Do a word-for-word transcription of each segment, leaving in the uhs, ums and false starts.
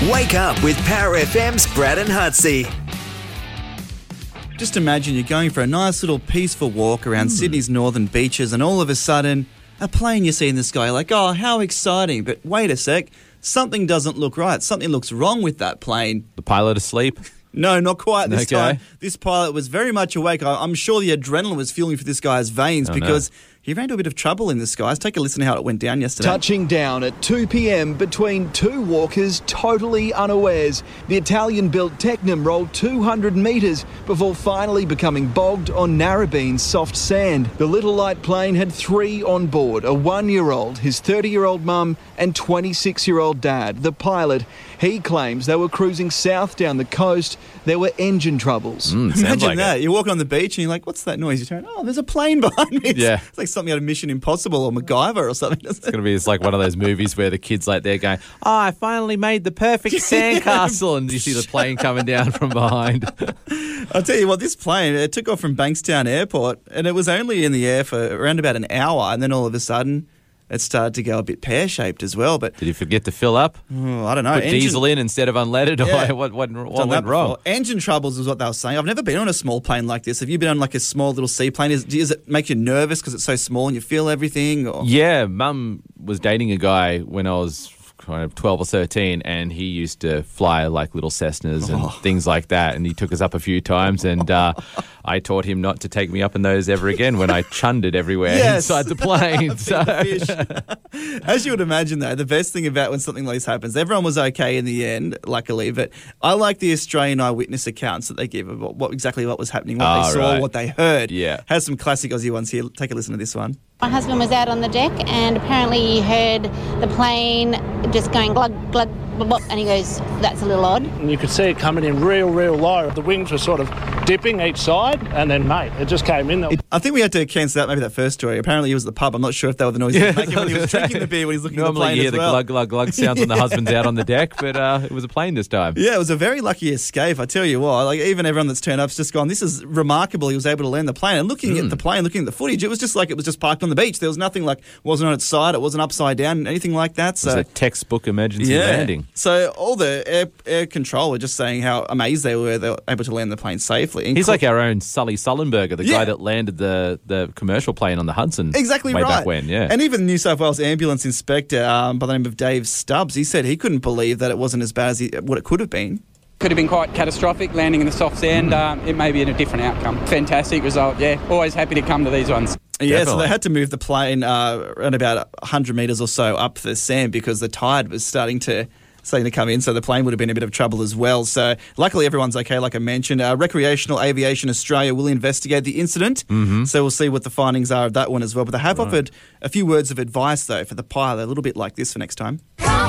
Wake up with Power F M's Brad and Hutsy. Just imagine you're going for a nice little peaceful walk around mm. Sydney's northern beaches, and all of a sudden, a plane you see in the sky, like, oh, how exciting. But wait a sec, something doesn't look right. Something looks wrong with that plane. The pilot asleep? No, not quite this okay. time. This pilot was very much awake. I, I'm sure the adrenaline was fueling for this guy's veins oh, because... No. He ran into a bit of trouble in the skies. Take a listen to how it went down yesterday. Touching down at two p.m. between two walkers totally unawares. The Italian-built Technam rolled two hundred metres before finally becoming bogged on Narrabene's soft sand. The little light plane had three on board, a one-year-old, his thirty-year-old mum and twenty-six-year-old dad, the pilot. He claims they were cruising south down the coast. There were engine troubles. Mm, Imagine like that. It. You're walking on the beach and you're like, what's that noise? You turn, oh, there's a plane behind me. It's, yeah. it's like something out of Mission Impossible or MacGyver or something. It's going to be it's like one of those movies where the kid's like they're going, oh, I finally made the perfect sandcastle. And you see the plane coming down from behind. I'll tell you what, this plane, it took off from Bankstown Airport and it was only in the air for around about an hour. And then all of a sudden... it started to go a bit pear-shaped as well. But did you forget to fill up? Oh, I don't know. Put Engine, diesel in instead of unleaded? Yeah, or what what, what went wrong? Engine troubles is what they were saying. I've never been on a small plane like this. Have you been on like a small little seaplane? Is, does it make you nervous because it's so small and you feel everything? Or? Yeah, Mum was dating a guy when I was kind of twelve or thirteen, and he used to fly like little Cessnas and oh. things like that, and he took us up a few times, and uh, I taught him not to take me up in those ever again when I chunded everywhere yes. inside the plane. so. As you would imagine, though, the best thing about when something like this happens, everyone was okay in the end, luckily, but I like the Australian eyewitness accounts that they give of what, what exactly what was happening, what oh, they saw, right. what they heard. Yeah. Has some classic Aussie ones here. Take a listen to this one. My husband was out on the deck and apparently he heard the plane just going glug, glug, blub, blub, and he goes, that's a little odd. And you could see it coming in real, real low. The wings were sort of dipping each side and then, mate, it just came in there. It, I think we had to cancel out maybe that first story. Apparently he was at the pub. I'm not sure if that was the noise he was making when he was drinking the beer when he was looking Normally at the plane you hear as the well. glug, glug, glug sounds yeah. when the husband's out on the deck, but uh, it was a plane this time. Yeah, it was a very lucky escape, I tell you what. Like, even everyone that's turned up's just gone, this is remarkable. He was able to land the plane. And looking mm. at the plane, looking at the footage, it was just like it was just parked on the beach. There was nothing like, wasn't on its side, it wasn't upside down, anything like that. So it was a textbook emergency yeah. landing. So all the air, air control were just saying how amazed they were they were able to land the plane safely. He's Inc- like our own Sully Sullenberger, the yeah. guy that landed the, the commercial plane on the Hudson. Exactly way right. back when, yeah. And even New South Wales ambulance inspector um, by the name of Dave Stubbs, he said he couldn't believe that it wasn't as bad as he, what it could have been. Could have been quite catastrophic, landing in the soft sand. Mm. Um, it may be in a different outcome. Fantastic result, yeah. Always happy to come to these ones. Yeah, Definitely. so they had to move the plane uh, around about one hundred metres or so up the sand because the tide was starting to starting to come in, so the plane would have been in a bit of trouble as well. So luckily everyone's okay, like I mentioned. Uh, Recreational Aviation Australia will investigate the incident, mm-hmm. so we'll see what the findings are of that one as well. But they have right. offered a few words of advice, though, for the pilot, a little bit like this for next time.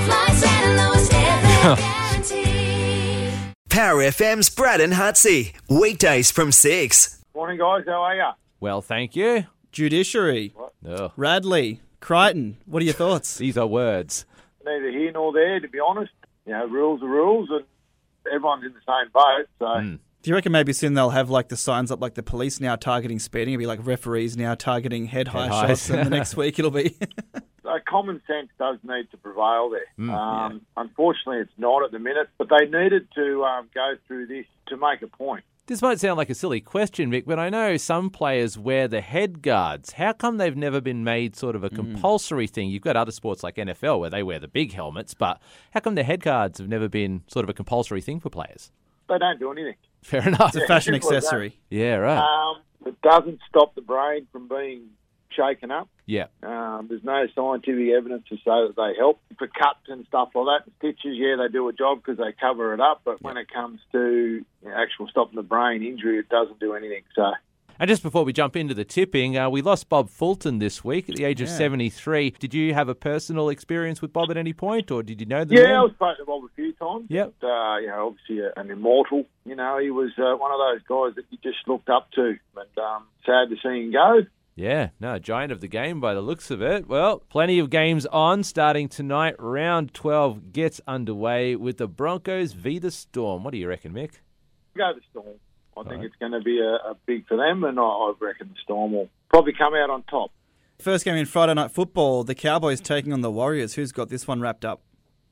Power F M's Brad and Hutsy. Weekdays from six. Morning, guys. How are ya? Well, thank you. Judiciary. Oh. Radley. Crichton. What are your thoughts? These are words. Neither here nor there, to be honest. You know, rules are rules, and everyone's in the same boat. So, mm. Do you reckon maybe soon they'll have like the signs up, like the police now targeting speeding? It'll be like referees now targeting head, head high highs. shots, and the next week it'll be. So common sense does need to prevail there. Mm, um, yeah. Unfortunately, it's not at the minute, but they needed to um, go through this to make a point. This might sound like a silly question, Vic, but I know some players wear the head guards. How come they've never been made sort of a compulsory mm. thing? You've got other sports like N F L where they wear the big helmets, but how come the head guards have never been sort of a compulsory thing for players? They don't do anything. Fair enough. It's a fashion accessory. Yeah, right. Um, it doesn't stop the brain from being shaken up. Yeah. Um, there's no scientific evidence to say that they help. For cuts and stuff like that, and stitches, yeah, they do a job because they cover it up, but yeah. when it comes to you know, actual stopping the brain injury, it doesn't do anything. So. And just before we jump into the tipping, uh, we lost Bob Fulton this week at the age of yeah. seventy-three. Did you have a personal experience with Bob at any point, or did you know the Yeah, man? I was spoken to Bob a few times. Yep. But, uh, you know, obviously a, an immortal. You know, he was uh, one of those guys that you just looked up to, and um, sad to see him go. Yeah, no, giant of the game by the looks of it. Well, plenty of games on starting tonight. Round twelve gets underway with the Broncos v the Storm. What do you reckon, Mick? Go the Storm. I think right. it's going to be a, a big for them, and I, I reckon the Storm will probably come out on top. First game in Friday Night Football, the Cowboys taking on the Warriors. Who's got this one wrapped up?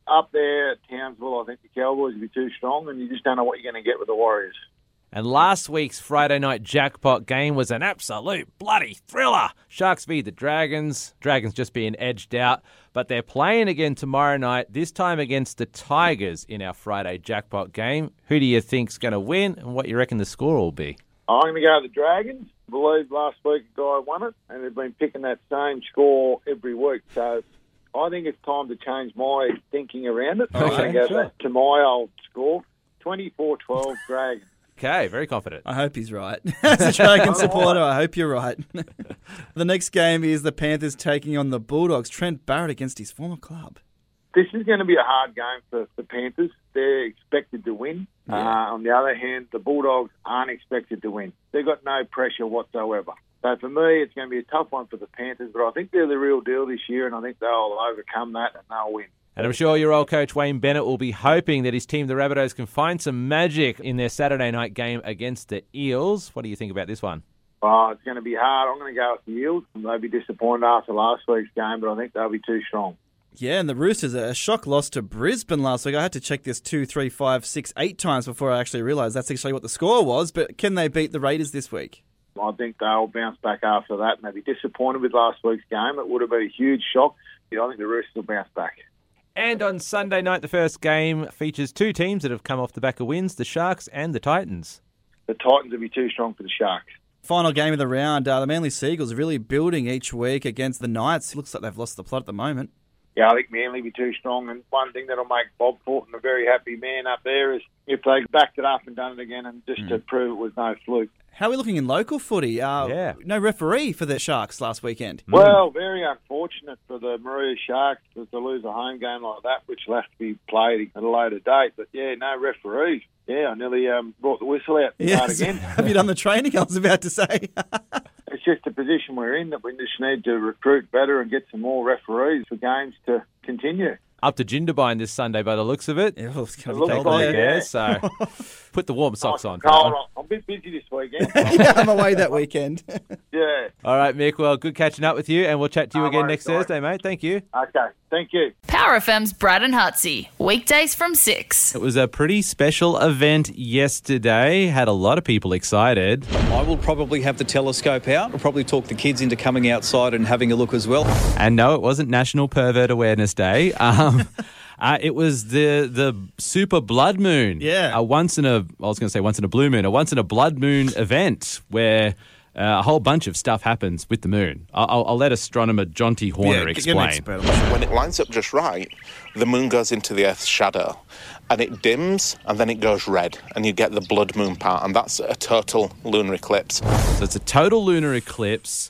up there at Townsville, I think the Cowboys will be too strong, and you just don't know what you're going to get with the Warriors. And last week's Friday night jackpot game was an absolute bloody thriller. Sharks v the Dragons. Dragons just being edged out. But they're playing again tomorrow night, this time against the Tigers in our Friday jackpot game. Who do you think's going to win, and what you reckon the score will be? I'm going to go with the Dragons. I believe last week a guy won it, and they've been picking that same score every week. So I think it's time to change my thinking around it. I'm Okay, going to go sure. back to my old score, twenty-four twelve Dragons. Okay, very confident. I hope he's right. As a Dragon supporter, I hope you're right. The next game is the Panthers taking on the Bulldogs. Trent Barrett against his former club. This is going to be a hard game for the Panthers. They're expected to win. Yeah. Uh, on the other hand, the Bulldogs aren't expected to win. They've got no pressure whatsoever. So for me, it's going to be a tough one for the Panthers, but I think they're the real deal this year, and I think they'll overcome that and they'll win. And I'm sure your old coach Wayne Bennett will be hoping that his team, the Rabbitohs, can find some magic in their Saturday night game against the Eels. What do you think about this one? Oh, it's going to be hard. I'm going to go with the Eels. They'll be disappointed after last week's game, but I think they'll be too strong. Yeah, and the Roosters, a shock loss to Brisbane last week. I had to check this two, three, five, six, eight times before I actually realised that's actually what the score was. But can they beat the Raiders this week? I think they'll bounce back after that, and they'll be disappointed with last week's game. It would have been a huge shock. I think the Roosters will bounce back. And on Sunday night, the first game features two teams that have come off the back of wins, the Sharks and the Titans. The Titans will be too strong for the Sharks. Final game of the round, uh, the Manly Seagulls really building each week against the Knights. Looks like they've lost the plot at the moment. Yeah, I think Manly will be too strong. And one thing that'll make Bob Thornton a very happy man up there is if they backed it up and done it again and just mm. to prove it was no fluke. How are we looking in local footy? Uh, yeah. No referee for the Sharks last weekend. Well, very unfortunate for the Maria Sharks to lose a home game like that, which will have to be played at a later date. But, yeah, no referee. Yeah, I nearly um, brought the whistle out to start Yes. again. Have you done the training? I was about to say. It's just the position we're in that we just need to recruit better and get some more referees for games to continue. Up to Jindabyne this Sunday by the looks of it. Yeah, well, it's It going to looks be cold like there. it. Yeah, so put the warm socks on. Cold. I'm a bit busy this weekend. Yeah, I'm away that weekend. Yeah. All right, Mick, well, good catching up with you, and we'll chat to you No again worries, next guys. Thursday, mate. Thank you. Okay. Thank you. Power F M's Brad and Hutsy, weekdays from six. It was a pretty special event yesterday. Had a lot of people excited. I will probably have the telescope out. I'll probably talk the kids into coming outside and having a look as well. And no, it wasn't National Pervert Awareness Day. Um, uh, it was the the super blood moon. Yeah. A once in a, I was going to say once in a blue moon, a once in a blood moon event where uh, a whole bunch of stuff happens with the moon. I'll, I'll let astronomer Jonty Horner Yeah, give me an explain. expert. When it lines up just right, the moon goes into the Earth's shadow and it dims and then it goes red and you get the blood moon part, and that's a total lunar eclipse. So it's a total lunar eclipse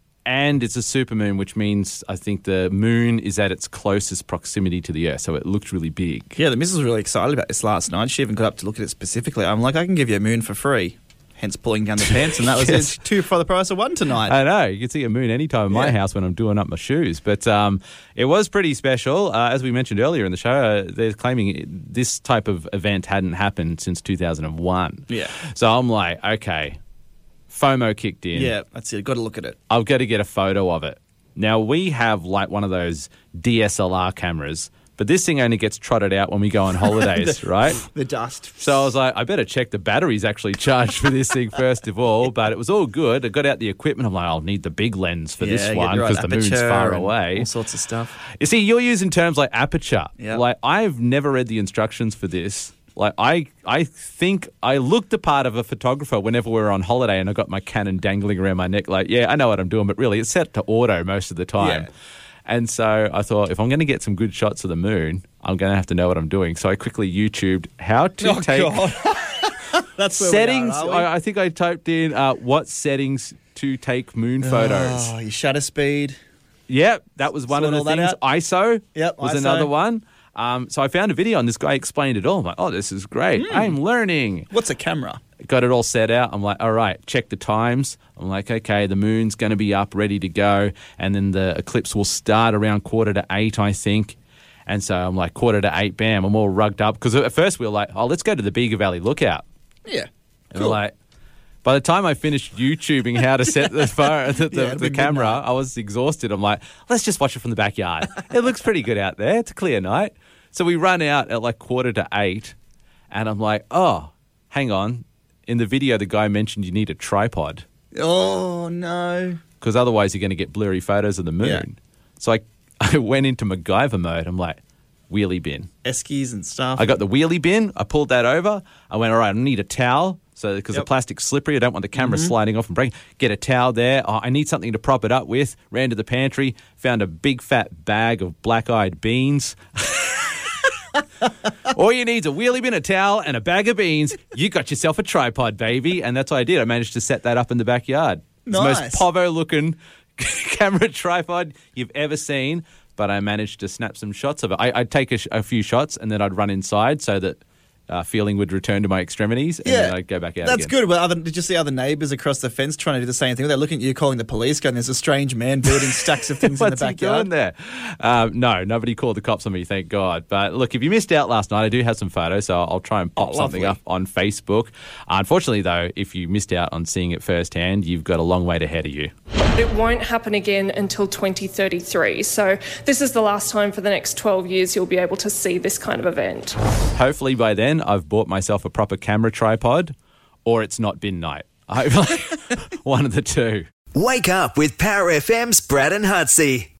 and it's a supermoon, which means I think the moon is at its closest proximity to the Earth, so it looked really big. Yeah, the missus was really excited about this last night. She even got up to look at it specifically. I'm like, I can give you a moon for free. Hence pulling down the pants, and that was Yes. it. Two for the price of one tonight. I know. You can see a moon anytime in my Yeah. house when I'm doing up my shoes. But um, it was pretty special. Uh, as we mentioned earlier in the show, uh, they're claiming this type of event hadn't happened since two thousand one. Yeah. So I'm like, okay, FOMO kicked in. Yeah, that's it. Got to look at it. I've got to get a photo of it. Now, we have like one of those D S L R cameras, but this thing only gets trotted out when we go on holidays, right? The dust. So I was like, I better check the battery's actually charged for this thing first of all. But it was all good. I got out the equipment. I'm like, I'll need the big lens for Yeah, this get one the right because the moon's aperture far and away. All sorts of stuff. You see, you're using terms like aperture. Yeah. Like, I've never read the instructions for this. Like, I I think I looked the part of a photographer whenever we were on holiday and I got my Canon dangling around my neck. Like, yeah, I know what I'm doing, but really it's set to auto most of the time. Yeah. And so I thought, if I'm going to get some good shots of the moon, I'm going to have to know what I'm doing. So I quickly YouTubed how to Oh, take God. That's where settings. We are, are we? I, I think I typed in uh, what settings to take moon photos. Oh, your shutter speed. Yep, that was one Sort of the all that things. out? I S O Yep, was I S O. another one. Um, so I found a video and this guy explained it all. I'm like, oh, this is great. Hmm. I'm learning. What's a camera? Got it all set out. I'm like, all right, check the times. I'm like, okay, the moon's going to be up, ready to go. And then the eclipse will start around quarter to eight, I think. And so I'm like, quarter to eight, bam, I'm all rugged up. Because at first we were like, oh, let's go to the Bega Valley Lookout. Yeah. And we're like, by the time I finished YouTubing how to set the phone, the, the, Yeah, it'd the be camera, midnight. I was exhausted. I'm like, let's just watch it from the backyard. It looks pretty good out there. It's a clear night. So we run out at like quarter to eight, and I'm like, oh, hang on. In the video, the guy mentioned you need a tripod. Oh, no. Because otherwise you're going to get blurry photos of the moon. Yeah. So I, I went into MacGyver mode. I'm like, wheelie bin. Eskies and stuff. I got the wheelie bin. I pulled that over. I went, all right, I need a towel. So because Yep. the plastic's slippery, I don't want the camera Mhm. sliding off and breaking. Get a towel there. Oh, I need something to prop it up with. Ran to the pantry, found a big fat bag of black-eyed beans. All you need is a wheelie bin, a towel, and a bag of beans. You got yourself a tripod, baby. And that's what I did. I managed to set that up in the backyard. It's the Nice. most povo-looking camera tripod you've ever seen. But I managed to snap some shots of it. I, I'd take a, sh- a few shots and then I'd run inside so that uh, feeling would return to my extremities, and Yeah. then I'd go back out That's again. good. Well, other, did you see other neighbours across the fence trying to do the same thing? They're looking at you, calling the police, going, there's a strange man building stacks of things in the What's he backyard. doing there? Um, no, nobody called the cops on me, thank God. But look, if you missed out last night, I do have some photos, so I'll try and pop Oh, something lovely. up on Facebook. Unfortunately, though, if you missed out on seeing it firsthand, you've got a long wait ahead of you. It won't happen again until twenty thirty-three. So this is the last time for the next twelve years you'll be able to see this kind of event. Hopefully by then, I've bought myself a proper camera tripod, or it's not bin night. Hopefully, one of the two. Wake up with Power F M's Brad and Hutsey.